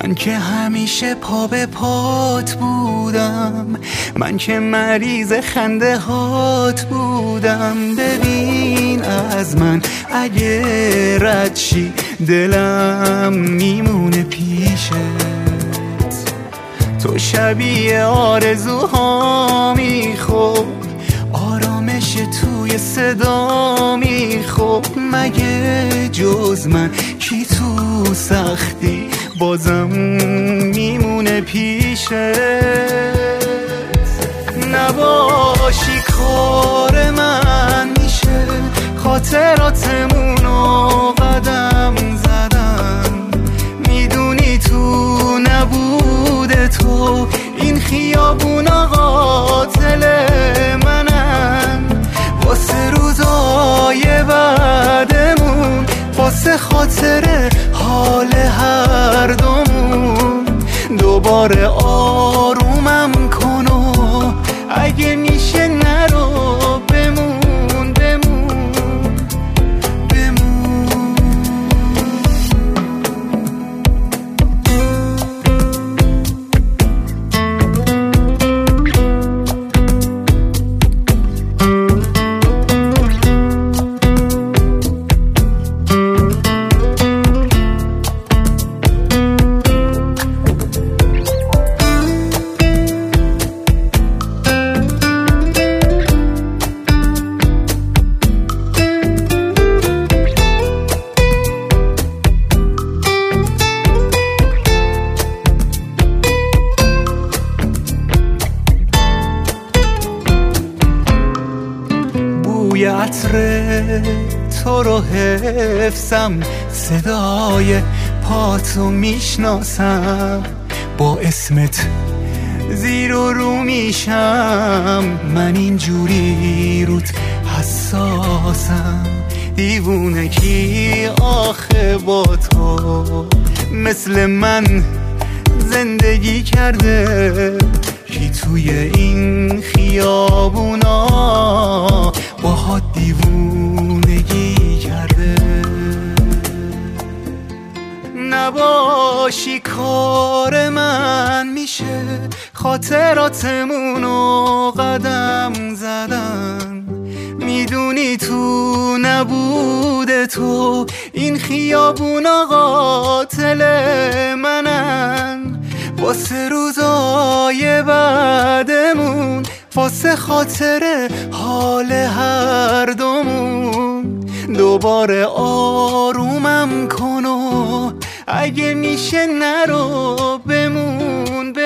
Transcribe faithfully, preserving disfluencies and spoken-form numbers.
من که همیشه پا به پات بودم، من که مریض خنده هات بودم. ببین از من اگه رد شی دلم میمونه پیشت. تو شبیه آرزوهامی، خب آرامش توی صدا می. خب مگه جز من کی تو سختی بازم میمونه پیشت. نباشی کار من میشه خاطراتمونو قدم زدن. میدونی تو نبود تو این خیابونا قاتل منن. واسه روزای بعدمون، واسه خاطر حال هر دومون، دوباره آرومم کن و اگه میشه نرو بمون بمون بمون. بوی عطر تو رو حفظم، صدای پاتو میشناسم، با اسمت زیر و رو میشم. من اینجوری روت حساسم، دیوونگی آخه با تو مثل من زندگی کرده. کی توی این خیابونا باهات دیوونگی کرده. نباشی کار من میشه خاطراتمونو قدم زدن. میدونی تو نبود تو این خیابونا قاتل منن. واسه روزای بعدمون، واسه خاطر حال هر دومون، دوباره آرومم کن و اگه میشه نرو بمون.